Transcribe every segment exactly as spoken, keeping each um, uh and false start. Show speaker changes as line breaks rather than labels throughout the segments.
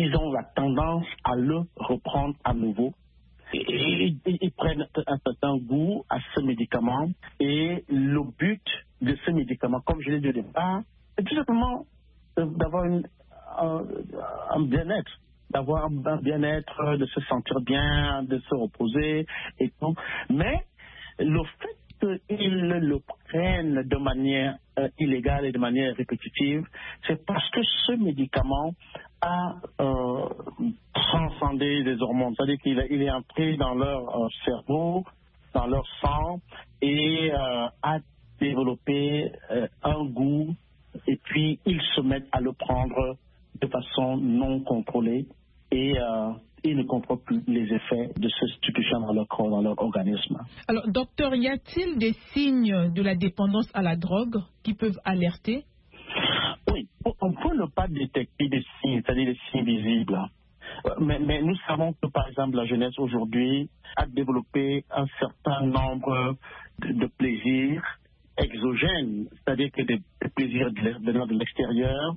ils ont la tendance à le reprendre à nouveau. Et ils prennent un certain goût à ce médicament. Et le but de ce médicament, comme je l'ai dit au départ, c'est tout simplement d'avoir une, un, un bien-être, d'avoir un bien-être, de se sentir bien, de se reposer et tout. Mais le fait qu'ils le prennent de manière euh, illégale et de manière répétitive, c'est parce que ce médicament a euh, transcendé les hormones. C'est-à-dire qu'il il est entré dans leur euh, cerveau, dans leur sang et euh, a développé euh, un goût et puis ils se mettent à le prendre de façon non contrôlée et euh, ils ne contrôlent plus les effets de ce stupéfiant dans leur corps, dans leur organisme.
Alors, docteur, y a-t-il des signes de la dépendance à la drogue qui peuvent alerter?
Oui, on peut ne pas détecter des signes, c'est-à-dire des signes visibles. Mais, mais nous savons que, par exemple, la jeunesse aujourd'hui a développé un certain nombre de, de plaisirs exogènes, c'est-à-dire que des, des plaisirs venant de l'extérieur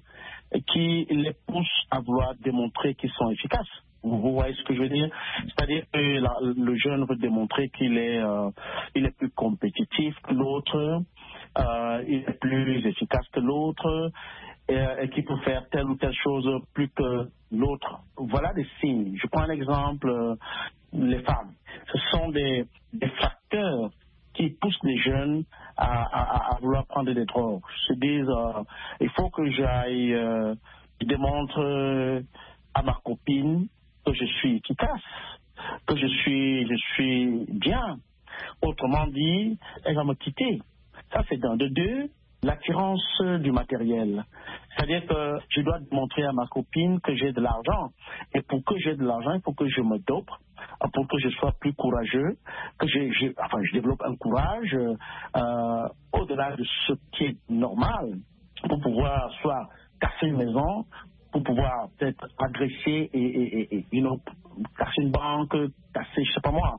qui les poussent à vouloir démontrer qu'ils sont efficaces. Vous, vous voyez ce que je veux dire? C'est-à-dire que la, le jeune veut démontrer qu'il est, euh, il est plus compétitif que l'autre, euh, il est plus efficace que l'autre, et, et qu'il peut faire telle ou telle chose plus que l'autre. Voilà des signes. Je prends un exemple, euh, les femmes. Ce sont des, des facteurs qui poussent les jeunes à, à, à vouloir prendre des drogues. Ils se disent, euh, il faut que j'aille, euh, je démontre euh, à ma copine que je suis efficace, que je suis, je suis bien. Autrement dit, elle va me quitter. Ça, c'est d'un. De deux, l'attirance du matériel. C'est-à-dire que je dois montrer à ma copine que j'ai de l'argent. Et pour que j'ai de l'argent, il faut que je me dope, pour que je sois plus courageux, que je, je, enfin, je développe un courage euh, au-delà de ce qui est normal, pour pouvoir soit casser une maison, pour pouvoir peut-être agresser et, et, et, et you know, casser une banque, casser, je sais pas moi,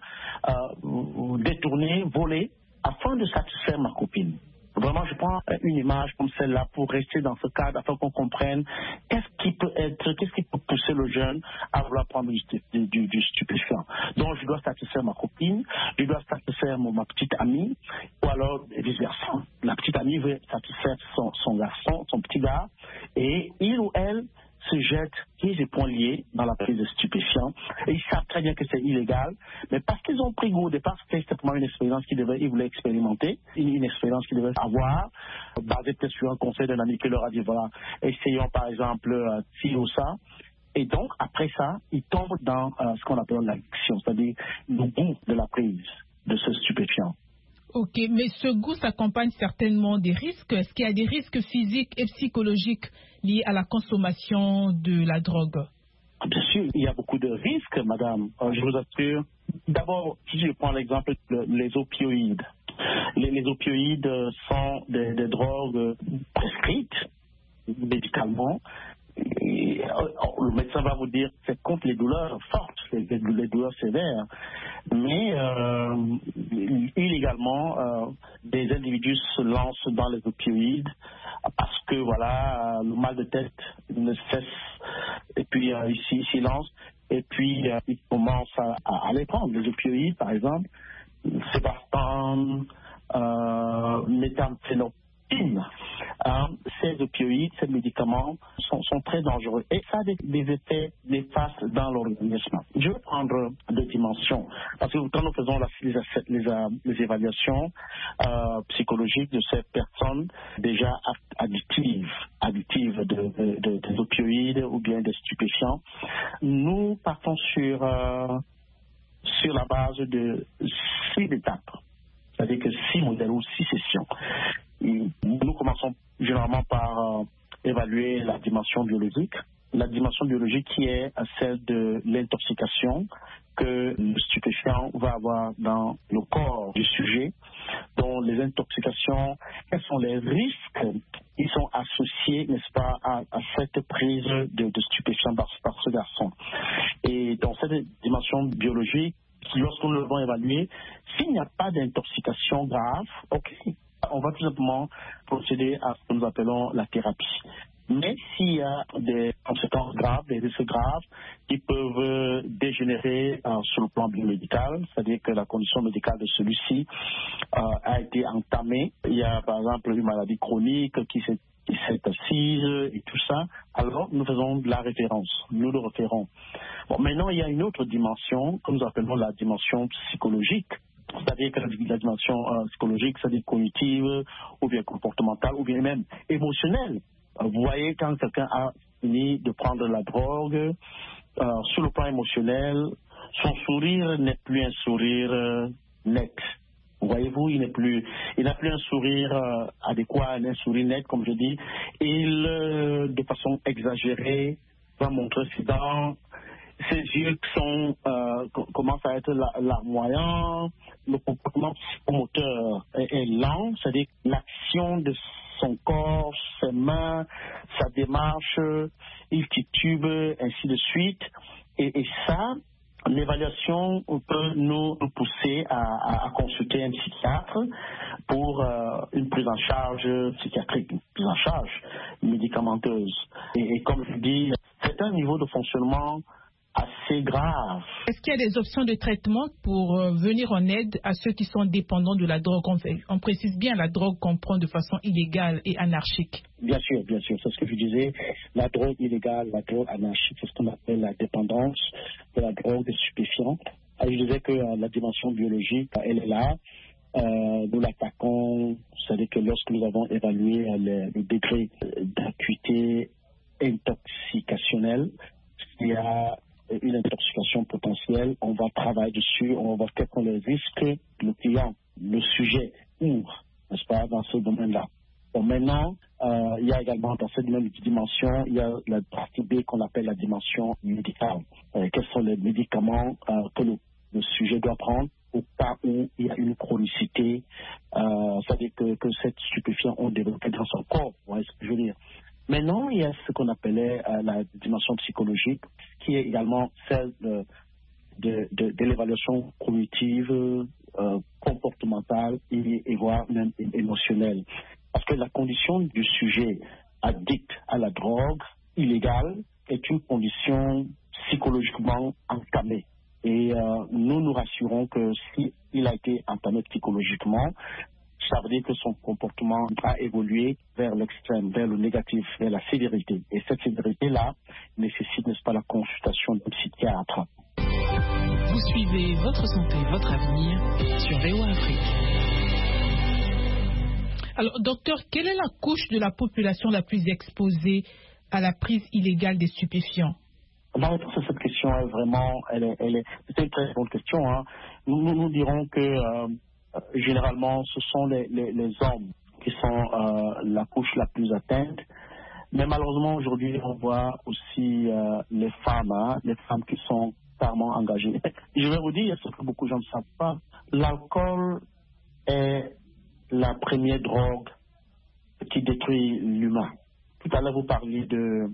euh, détourner, voler, afin de satisfaire ma copine. Vraiment, je prends une image comme celle-là pour rester dans ce cadre afin qu'on comprenne qu'est-ce qui peut être, qu'est-ce qui peut pousser le jeune à vouloir prendre du, du, du, du stupéfiant. Donc, je dois satisfaire ma copine, je dois satisfaire mon, ma petite amie, ou alors vice-versa. La petite amie veut satisfaire son, son garçon, son petit gars, et il ou elle se jettent pieds et poings liés dans la prise de stupéfiants. Et ils savent très bien que c'est illégal, mais parce qu'ils ont pris goût au départ, c'était simplement une expérience qu'ils devaient, ils voulaient expérimenter, une, une expérience qu'ils devaient avoir, basée peut-être sur un conseil d'un ami qui leur a dit, voilà, essayons par exemple euh, ci ou ça. Et donc, après ça, ils tombent dans euh, ce qu'on appelle l'addiction, c'est-à-dire le goût de la prise de ce stupéfiant.
Ok, mais ce goût s'accompagne certainement des risques. Est-ce qu'il y a des risques physiques et psychologiques liés à la consommation de la drogue?
Bien sûr, il y a beaucoup de risques, madame. Euh, je vous assure. D'abord, si je prends l'exemple des opioïdes. Les, les opioïdes sont des, des drogues prescrites médicalement. Et, le médecin va vous dire que c'est contre les douleurs fortes, les, les douleurs sévères. Mais euh, illégalement, euh, des individus se lancent dans les opioïdes parce que voilà, le mal de tête ne cesse et puis euh, ici il s'y lance et puis euh, ils commencent à, à, à les prendre. Les opioïdes, par exemple, Sébastane, euh, méthamphénophrine. Euh, ces opioïdes, ces médicaments sont, sont très dangereux et ça a des, des effets néfastes dans l'organisme. Je vais prendre deux dimensions parce que quand nous faisons la, les, les, les évaluations euh, psychologiques de ces personnes déjà addictives, addictives de, de, de, des opioïdes ou bien des stupéfiants, nous partons sur, euh, sur la base de six étapes, c'est-à-dire que six modèles ou six sessions. Nous commençons généralement par euh, évaluer la dimension biologique. La dimension biologique qui est celle de l'intoxication que le stupéfiant va avoir dans le corps du sujet. Donc les intoxications, quels sont les risques qui sont associés, n'est-ce pas, à, à cette prise de, de stupéfiants par, par ce garçon. Et dans cette dimension biologique, lorsque nous l'avons évalué, s'il n'y a pas d'intoxication grave, ok, on va tout simplement procéder à ce que nous appelons la thérapie. Mais s'il y a des conséquences graves, des risques graves qui peuvent euh, dégénérer euh, sur le plan biomédical, c'est-à-dire que la condition médicale de celui-ci euh, a été entamée. Il y a par exemple une maladie chronique qui s'est qui s'est assise et tout ça, alors nous faisons de la référence, nous le référons. Bon, maintenant, il y a une autre dimension que nous appelons la dimension psychologique. C'est-à-dire que la, la dimension euh, psychologique, c'est-à-dire cognitive, ou bien comportementale, ou bien même émotionnelle. Euh, vous voyez, quand quelqu'un a fini de prendre la drogue, euh, sur le plan émotionnel, son sourire n'est plus un sourire euh, net. Voyez-vous, il n'est plus, il n'a plus un sourire euh, adéquat, un sourire net, comme je dis. Il, euh, de façon exagérée, va montrer ses dents. Ses yeux sont, euh, commencent à être larmoyants. Le comportement psychomoteur est, est lent, c'est-à-dire l'action de son corps, ses mains, sa démarche, il titube, ainsi de suite. Et, et ça, l'évaluation peut nous pousser à, à, à consulter un psychiatre pour euh, une prise en charge psychiatrique, une prise en charge médicamenteuse. Et, et comme je dis, c'est un niveau de fonctionnement assez grave.
Est-ce qu'il y a des options de traitement pour euh, venir en aide à ceux qui sont dépendants de la drogue? On, fait, on précise bien la drogue qu'on prend de façon illégale et anarchique.
Bien sûr, bien sûr, c'est ce que je disais. La drogue illégale, la drogue anarchique, c'est ce qu'on appelle la dépendance de la drogue stupéfiante. Je disais que euh, la dimension biologique, elle est là. Euh, nous l'attaquons, c'est-à-dire que lorsque nous avons évalué euh, le, le degré d'acuité intoxicationnelle, il y a une intoxication potentielle, on va travailler dessus, on va quels sont les risques que le client, le sujet ouvre, n'est-ce pas, dans ce domaine-là. Bon, maintenant, euh, il y a également dans cette même dimension, il y a la partie B qu'on appelle la dimension médicale. Euh, quels sont les médicaments euh, que le, le sujet doit prendre au cas où il y a une chronicité, euh, c'est-à-dire que, que cette stupéfiant ont développé dans son corps, vous voyez ce que je veux dire. Maintenant, il y a ce qu'on appelait euh, la dimension psychologique, qui est également celle de, de, de, de l'évaluation cognitive, euh, comportementale et, et voire même émotionnelle. Parce que la condition du sujet addict à la drogue illégale est une condition psychologiquement entamée. Et euh, nous nous rassurons que s'il a été entamé psychologiquement, ça veut dire que son comportement a évolué vers l'extrême, vers le négatif, vers la sévérité. Et cette sévérité-là nécessite, n'est-ce pas, la consultation d'un psychiatre.
Vous suivez Votre Santé, Votre Avenir sur V O A Afrique.
Alors, docteur, quelle est la couche de la population la plus exposée à la prise illégale des stupéfiants?
La réponse à cette question, est vraiment, elle est, elle est, c'est une très bonne question. Hein. Nous, nous, nous dirons que euh, généralement, ce sont les, les, les hommes qui sont euh, la couche la plus atteinte. Mais malheureusement, aujourd'hui, on voit aussi euh, les femmes, hein, les femmes qui sont carrément engagées. Je vais vous dire ce que beaucoup de gens ne savent pas. L'alcool est la première drogue qui détruit l'humain. Tout à l'heure, vous parliez de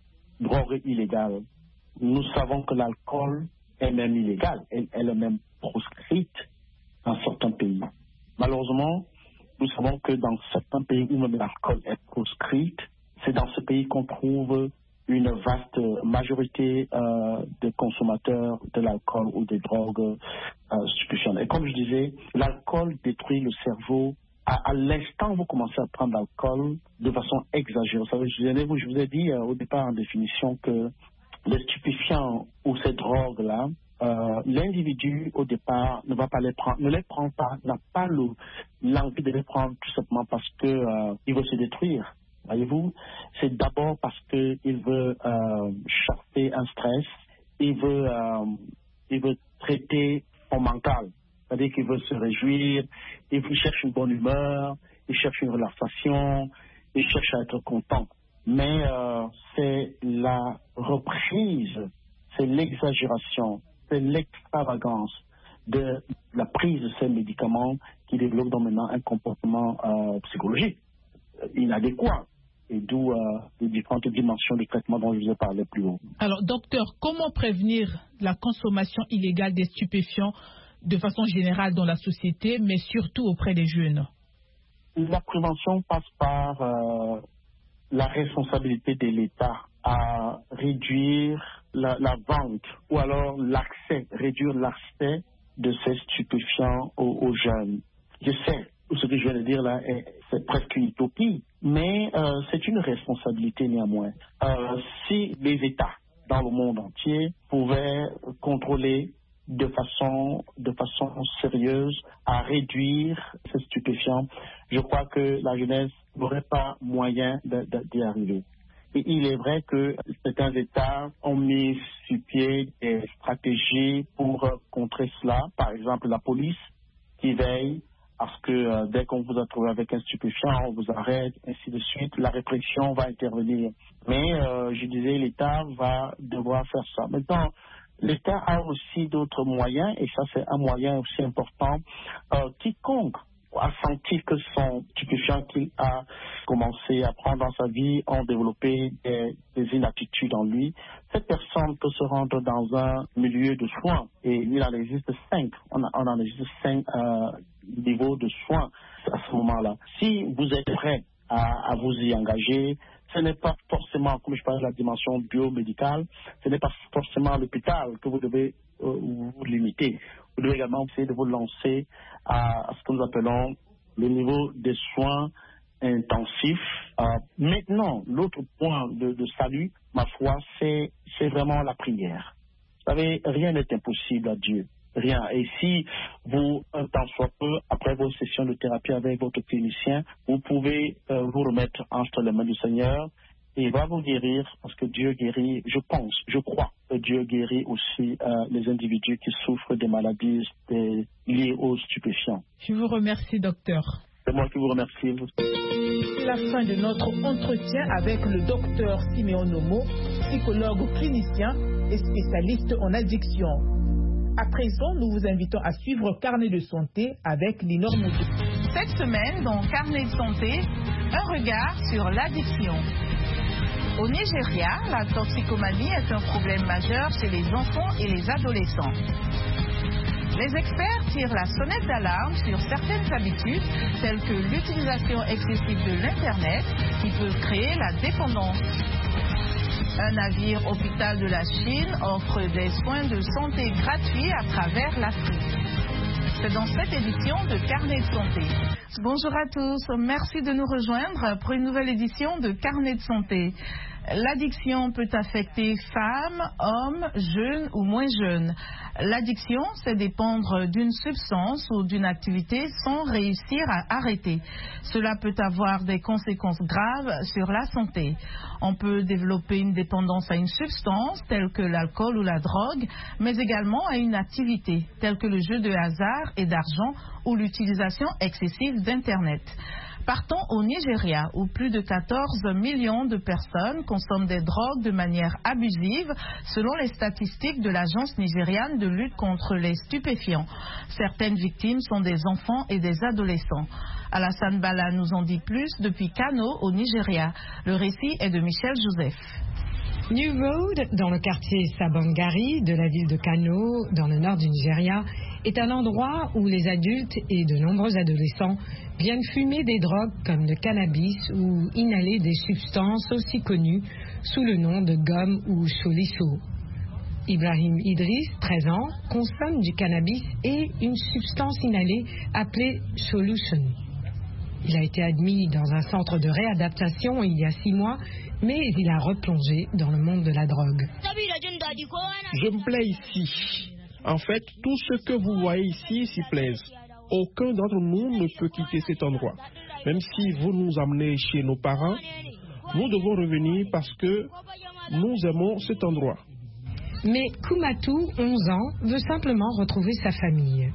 drogue illégale. Nous savons que l'alcool est même illégal. Elle, elle est même proscrite dans certains pays. Malheureusement, nous savons que dans certains pays où même l'alcool est proscrite, c'est dans ce pays qu'on trouve une vaste majorité euh, de consommateurs de l'alcool ou des drogues euh, stupéfiantes. Et comme je disais, l'alcool détruit le cerveau. À, à l'instant où vous commencez à prendre l'alcool de façon exagérée, vous savez, je vous, je vous ai dit euh, au départ en définition que les stupéfiants ou ces drogues-là, Euh, l'individu au départ ne va pas les prendre, ne les prend pas, n'a pas le, l'envie de les prendre tout simplement parce que euh, il veut se détruire. Voyez-vous, c'est d'abord parce que il veut euh, chasser un stress, il veut, euh, il veut traiter son mental, c'est-à-dire qu'il veut se réjouir, il cherche une bonne humeur, il cherche une relaxation, il cherche à être content. Mais euh, c'est la reprise, c'est l'exagération, c'est l'extravagance de la prise de ces médicaments qui développe donc maintenant un comportement euh, psychologique inadéquat. Et d'où euh, les différentes dimensions de traitement dont je vous ai parlé plus haut.
Alors, docteur, comment prévenir la consommation illégale des stupéfiants de façon générale dans la société, mais surtout auprès des jeunes?
La prévention passe par euh, la responsabilité de l'État à réduire la, la vente ou alors l'accès, réduire l'accès de ces stupéfiants aux, aux jeunes. Je sais, ce que je viens de dire là, est, c'est presque une utopie, mais euh, c'est une responsabilité néanmoins. Euh, si les États dans le monde entier pouvaient contrôler de façon, de façon sérieuse à réduire ces stupéfiants, je crois que la jeunesse n'aurait pas moyen de, de, d'y arriver. Et il est vrai que certains États ont mis sur pied des stratégies pour contrer cela. Par exemple, la police qui veille à ce que euh, dès qu'on vous a trouvé avec un stupéfiant, on vous arrête, ainsi de suite. La répression va intervenir. Mais euh, je disais, l'État va devoir faire ça. Maintenant, l'État a aussi d'autres moyens, et ça c'est un moyen aussi important. Euh, quiconque a senti que son stupéfiant qu'il a commencé à prendre dans sa vie ont développé des, des inaptitudes en lui, cette personne peut se rendre dans un milieu de soins, et il en existe cinq, on, a, on en existe cinq euh, niveaux de soins à ce moment-là. Si vous êtes prêt à, à vous y engager, ce n'est pas forcément, comme je parlais de la dimension biomédicale, ce n'est pas forcément à l'hôpital que vous devez euh, vous limiter. Vous devez également essayer de vous lancer à, à ce que nous appelons le niveau des soins intensifs. Euh, maintenant, l'autre point de, de salut, ma foi, c'est, c'est vraiment la prière. Vous savez, rien n'est impossible à Dieu. Rien. Et si vous, un temps soit peu, après vos sessions de thérapie avec votre clinicien, vous pouvez euh, vous remettre entre les mains du Seigneur et il va vous guérir parce que Dieu guérit, je pense, je crois que Dieu guérit aussi euh, les individus qui souffrent des maladies des, liées aux stupéfiants.
Je vous remercie, docteur.
C'est moi qui vous remercie.
C'est la fin de notre entretien avec le docteur Siméon Nomo, psychologue clinicien et spécialiste en addiction. À présent, nous vous invitons à suivre Carnet de santé avec Linor Moudou.
Cette semaine, dans Carnet de santé, un regard sur l'addiction. Au Nigeria, la toxicomanie est un problème majeur chez les enfants et les adolescents. Les experts tirent la sonnette d'alarme sur certaines habitudes, telles que l'utilisation excessive de l'Internet, qui peut créer la dépendance. Un navire hôpital de la Chine offre des soins de santé gratuits à travers l'Afrique. C'est dans cette édition de Carnet de santé. Bonjour à tous, merci de nous rejoindre pour une nouvelle édition de Carnet de santé. L'addiction peut affecter femmes, hommes, jeunes ou moins jeunes. L'addiction, c'est dépendre d'une substance ou d'une activité sans réussir à arrêter. Cela peut avoir des conséquences graves sur la santé. On peut développer une dépendance à une substance, telle que l'alcool ou la drogue, mais également à une activité, telle que le jeu de hasard et d'argent ou l'utilisation excessive d'Internet. Partons au Nigeria, où plus de quatorze millions de personnes consomment des drogues de manière abusive, selon les statistiques de l'Agence nigériane de lutte contre les stupéfiants. Certaines victimes sont des enfants et des adolescents. Alassane Bala nous en dit plus depuis Kano, au Nigeria. Le récit est de Michel Joseph.
New Road, dans le quartier Sabangari de la ville de Kano, dans le nord du Nigeria, est un endroit où les adultes et de nombreux adolescents viennent fumer des drogues comme le cannabis ou inhaler des substances aussi connues sous le nom de gomme ou cholisso. Ibrahim Idriss, treize ans, consomme du cannabis et une substance inhalée appelée solution. Il a été admis dans un centre de réadaptation il y a six mois, mais il a replongé dans le monde de la drogue.
Je me plais ici. En fait, tout ce que vous voyez ici s'y plaise. Aucun d'entre nous ne peut quitter cet endroit. Même si vous nous amenez chez nos parents, nous devons revenir parce que nous aimons cet endroit.
Mais Koumatou, onze ans, veut simplement retrouver sa famille.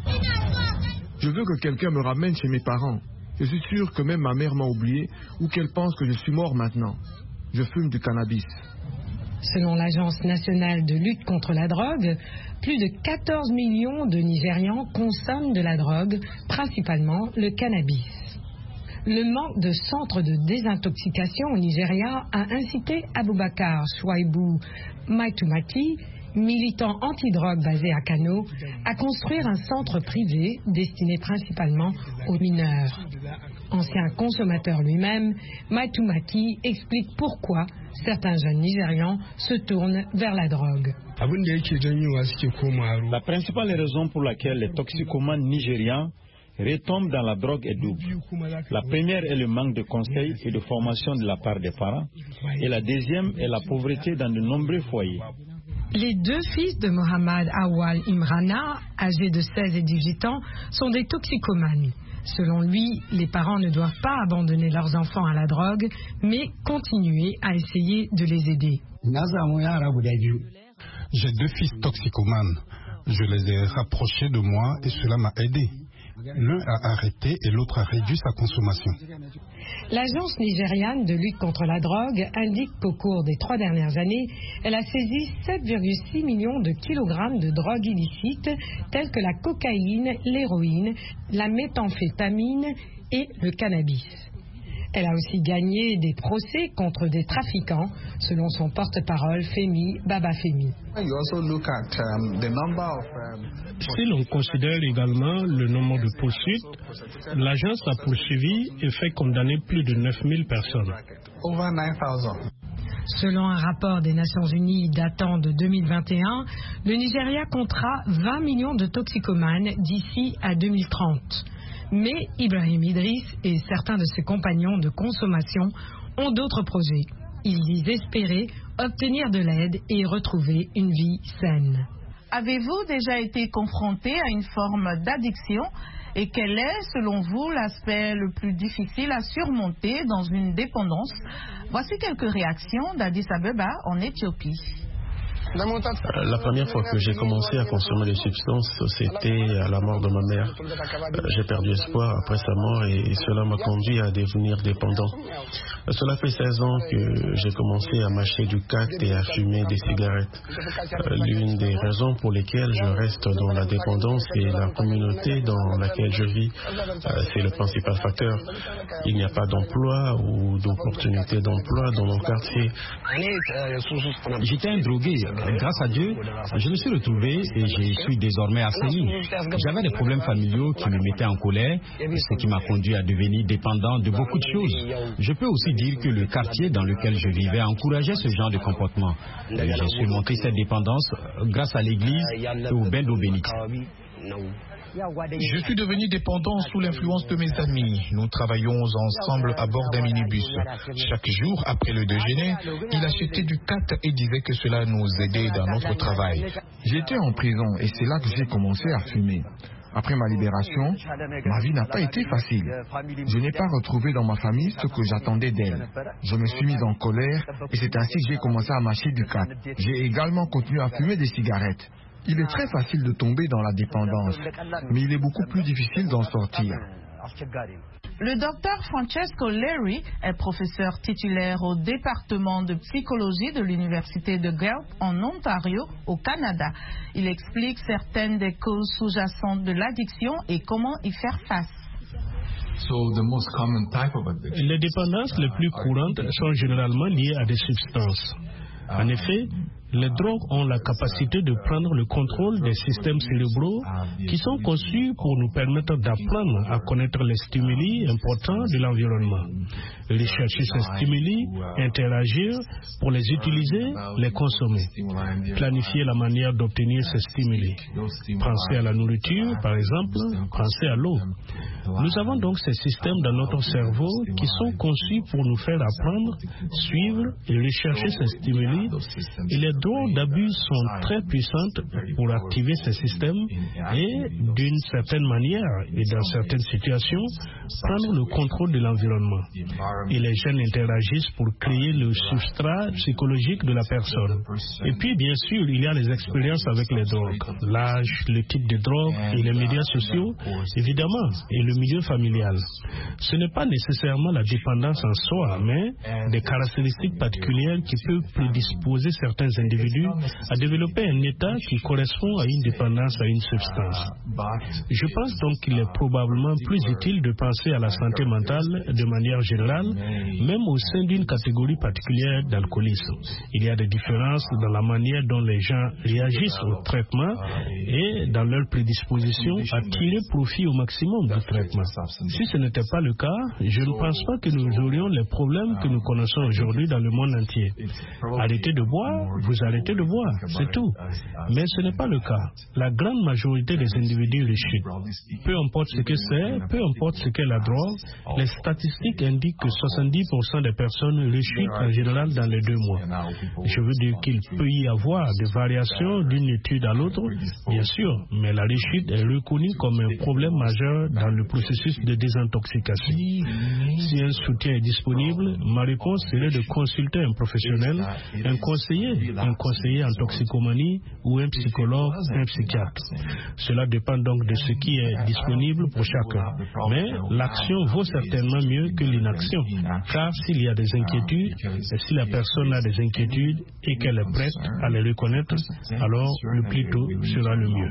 Je veux que quelqu'un me ramène chez mes parents. Je suis sûr que même ma mère m'a oublié ou qu'elle pense que je suis mort maintenant. Je fume du cannabis.
Selon l'Agence nationale de lutte contre la drogue, plus de quatorze millions de Nigérians consomment de la drogue, principalement le cannabis. Le manque de centres de désintoxication au Nigeria a incité Aboubakar Chouaibou Maitumati, militant anti-drogue basé à Kano, à construire un centre privé destiné principalement aux mineurs. Ancien consommateur lui-même, Matumaki explique pourquoi certains jeunes Nigérians se tournent vers la drogue.
La principale raison pour laquelle les toxicomanes nigérians retombent dans la drogue est double. La première est le manque de conseils et de formation de la part des parents, et la deuxième est la pauvreté dans de nombreux foyers.
Les deux fils de Mohamed Awal Imrana, âgés de seize et dix-huit ans, sont des toxicomanes. Selon lui, les parents ne doivent pas abandonner leurs enfants à la drogue, mais continuer à essayer de les aider.
J'ai deux fils toxicomanes. Je les ai rapprochés de moi et cela m'a aidé. L'un a arrêté et l'autre a réduit sa consommation.
L'agence nigériane de lutte contre la drogue indique qu'au cours des trois dernières années, elle a saisi sept virgule six millions de kilogrammes de drogues illicites telles que la cocaïne, l'héroïne, la méthamphétamine et le cannabis. Elle a aussi gagné des procès contre des trafiquants, selon son porte-parole Femi Babafemi.
Si l'on considère également le nombre de poursuites, l'agence a poursuivi et fait condamner plus de neuf mille personnes.
Selon un rapport des Nations Unies datant de deux mille vingt et un, le Nigeria comptera vingt millions de toxicomanes d'ici à deux mille trente. Mais Ibrahim Idriss et certains de ses compagnons de consommation ont d'autres projets. Ils disent espérer obtenir de l'aide et retrouver une vie saine.
Avez-vous déjà été confronté à une forme d'addiction et quel est, selon vous, l'aspect le plus difficile à surmonter dans une dépendance? Voici quelques réactions d'Addis Abeba en Éthiopie.
La première fois que j'ai commencé à consommer des substances, c'était à la mort de ma mère. J'ai perdu espoir après sa mort et cela m'a conduit à devenir dépendant. Cela fait seize ans que j'ai commencé à mâcher du cacte et à fumer des cigarettes. L'une des raisons pour lesquelles je reste dans la dépendance est la communauté dans laquelle je vis. C'est le principal facteur. Il n'y a pas d'emploi ou d'opportunité d'emploi dans mon quartier.
J'étais un drogué. Grâce à Dieu, je me suis retrouvé et je suis désormais assaini. J'avais des problèmes familiaux qui me mettaient en colère, ce qui m'a conduit à devenir dépendant de beaucoup de choses. Je peux aussi dire que le quartier dans lequel je vivais encourageait ce genre de comportement. J'ai surmonté cette dépendance grâce à l'église et au bain d'eau bénite.
Je suis devenu dépendant sous l'influence de mes amis. Nous travaillons ensemble à bord d'un minibus. Chaque jour, après le déjeuner, il achetait du cacte et disait que cela nous aidait dans notre travail.
J'étais en prison et c'est là que j'ai commencé à fumer. Après ma libération, ma vie n'a pas été facile. Je n'ai pas retrouvé dans ma famille ce que j'attendais d'elle. Je me suis mis en colère et c'est ainsi que j'ai commencé à mâcher du cacte. J'ai également continué à fumer des cigarettes. Il est très facile de tomber dans la dépendance, mais il est beaucoup plus difficile d'en sortir.
Le docteur Francesco Leri est professeur titulaire au département de psychologie de l'université de Guelph en Ontario, au Canada. Il explique certaines des causes sous-jacentes de l'addiction et comment y faire face.
Les dépendances les plus courantes sont généralement liées à des substances. En effet, les drogues ont la capacité de prendre le contrôle des systèmes cérébraux qui sont conçus pour nous permettre d'apprendre à connaître les stimuli importants de l'environnement, rechercher ces stimuli, interagir pour les utiliser, les consommer, planifier la manière d'obtenir ces stimuli, penser à la nourriture par exemple, penser à l'eau. Nous avons donc ces systèmes dans notre cerveau qui sont conçus pour nous faire apprendre, suivre et rechercher ces stimuli et les drogues d'abus sont très puissantes pour activer ces systèmes et, d'une certaine manière et dans certaines situations, prendre le contrôle de l'environnement. Et les gènes interagissent pour créer le substrat psychologique de la personne. Et puis, bien sûr, il y a les expériences avec les drogues, l'âge, le type de drogue et les médias sociaux, évidemment, et le milieu familial. Ce n'est pas nécessairement la dépendance en soi, mais des caractéristiques particulières qui peuvent prédisposer certains
individus à développer un état qui correspond à une dépendance à une substance. Je pense donc qu'il est probablement plus utile de penser à la santé mentale de manière générale, même au sein d'une catégorie particulière d'alcoolisme. Il y a des différences dans la manière dont les gens réagissent au traitement et dans leur prédisposition à tirer profit au maximum du traitement. Si ce n'était pas le cas, je ne pense pas que nous aurions les problèmes que nous connaissons aujourd'hui dans le monde entier. Arrêtez de boire, vous arrêtez de boire, c'est tout. Mais ce n'est pas le cas. La grande majorité des individus rechutent. Peu importe ce que c'est, peu importe ce qu'est la drogue, les statistiques indiquent que soixante-dix pour cent des personnes rechutent en général dans les deux mois. Je veux dire qu'il peut y avoir des variations d'une étude à l'autre, bien sûr, mais la rechute est reconnue comme un problème majeur dans le processus de désintoxication. Si un soutien est disponible, ma réponse serait de consulter un professionnel, un conseiller, un conseiller en toxicomanie ou un psychologue, un psychiatre. Cela dépend donc de ce qui est disponible pour chacun. Mais l'action vaut certainement mieux que l'inaction, car s'il y a des inquiétudes, et si la personne a des inquiétudes et qu'elle est prête à les reconnaître, alors le plus tôt sera le mieux.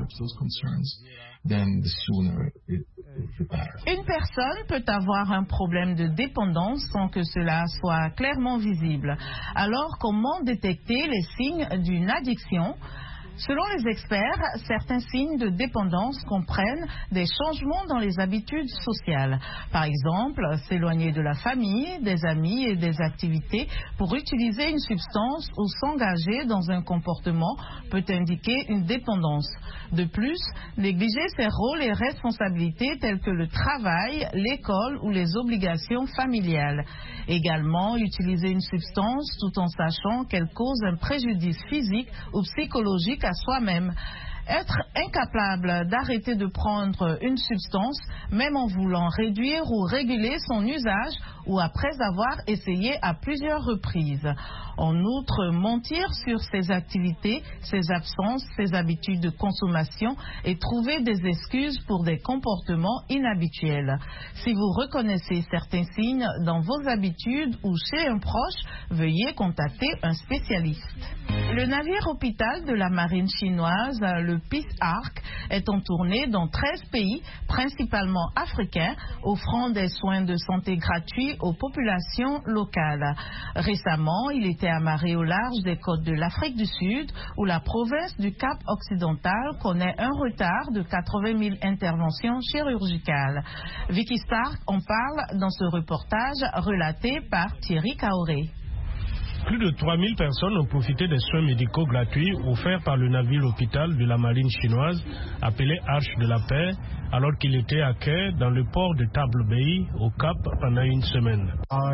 Une personne peut avoir un problème de dépendance sans que cela soit clairement visible. Alors, comment détecter les signes d'une addiction ? Selon les experts, certains signes de dépendance comprennent des changements dans les habitudes sociales. Par exemple, s'éloigner de la famille, des amis et des activités pour utiliser une substance ou s'engager dans un comportement peut indiquer une dépendance. De plus, négliger ses rôles et responsabilités tels que le travail, l'école ou les obligations familiales. Également, utiliser une substance tout en sachant qu'elle cause un préjudice physique ou psychologique à soi-même. Être incapable d'arrêter de prendre une substance, même en voulant réduire ou réguler son usage ou après avoir essayé à plusieurs reprises. En outre, mentir sur ses activités, ses absences, ses habitudes de consommation et trouver des excuses pour des comportements inhabituels. Si vous reconnaissez certains signes dans vos habitudes ou chez un proche, veuillez contacter un spécialiste. Le navire hôpital de la marine chinoise, le Peace Ark, est en tournée dans treize pays, principalement africains, offrant des soins de santé gratuits aux populations locales. Récemment, il était amarré au large des côtes de l'Afrique du Sud, où la province du Cap occidental connaît un retard de quatre-vingt mille interventions chirurgicales. Vicky Stark en parle dans ce reportage relaté par Thierry Kaoré.
Plus de trois mille personnes ont profité des soins médicaux gratuits offerts par le navire hôpital de la marine chinoise appelé Arche de la Paix, alors qu'il était à quai dans le port de Table Bay au Cap pendant une semaine.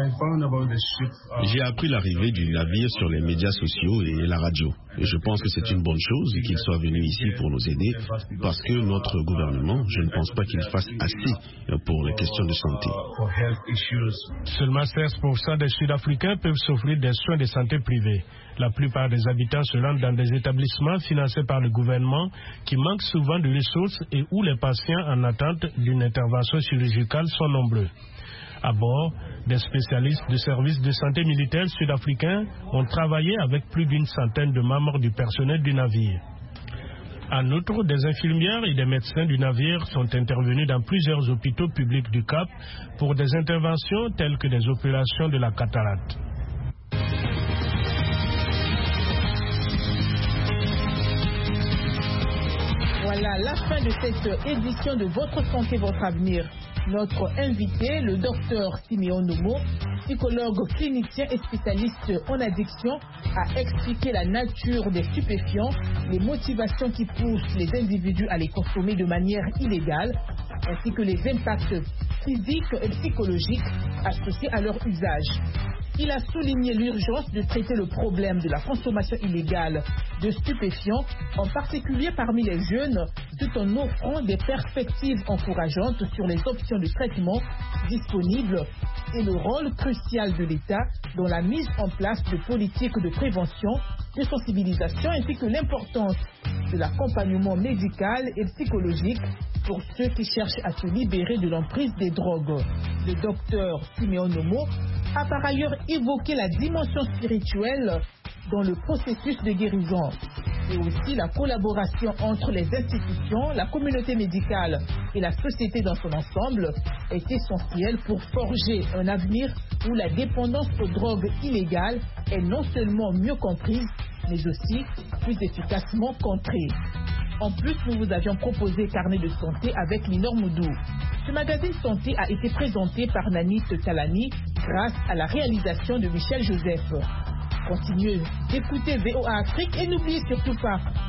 J'ai appris l'arrivée du navire sur les médias sociaux et la radio. Et je pense que c'est une bonne chose qu'il soit venu ici pour nous aider, parce que notre gouvernement, je ne pense pas qu'il fasse assez pour les questions de santé.
Seulement seize pour cent des Sud-Africains peuvent s'offrir des soins de santé privés. La plupart des habitants se rendent dans des établissements financés par le gouvernement qui manquent souvent de ressources et où les patients en attente d'une intervention chirurgicale sont nombreux. À bord, des spécialistes de services de santé militaire sud-africains ont travaillé avec plus d'une centaine de membres du personnel du navire. En outre, des infirmières et des médecins du navire sont intervenus dans plusieurs hôpitaux publics du Cap pour des interventions telles que des opérations de la cataracte.
Voilà la fin de cette édition de Votre Santé, Votre Avenir. Notre invité, le docteur Siméon Nomo, psychologue clinicien et spécialiste en addiction, a expliqué la nature des stupéfiants, les motivations qui poussent les individus à les consommer de manière illégale, ainsi que les impacts physiques et psychologiques associés à leur usage. Il a souligné l'urgence de traiter le problème de la consommation illégale de stupéfiants, en particulier parmi les jeunes, tout en offrant des perspectives encourageantes sur les options de traitement disponibles et le rôle crucial de l'État dans la mise en place de politiques de prévention, de sensibilisation ainsi que l'importance de l'accompagnement médical et psychologique pour ceux qui cherchent à se libérer de l'emprise des drogues. Le docteur Siméon Nomo a par ailleurs évoqué la dimension spirituelle dans le processus de guérison. Et aussi la collaboration entre les institutions, la communauté médicale et la société dans son ensemble est essentielle pour forger un avenir où la dépendance aux drogues illégales est non seulement mieux comprise, mais aussi plus efficacement contrée. En plus, nous vous avions proposé Carnet de santé avec Minor Moudou. Ce magazine santé a été présenté par Nanit Talani grâce à la réalisation de Michel Joseph. Continuez d'écouter V O A Afrique et n'oubliez surtout pas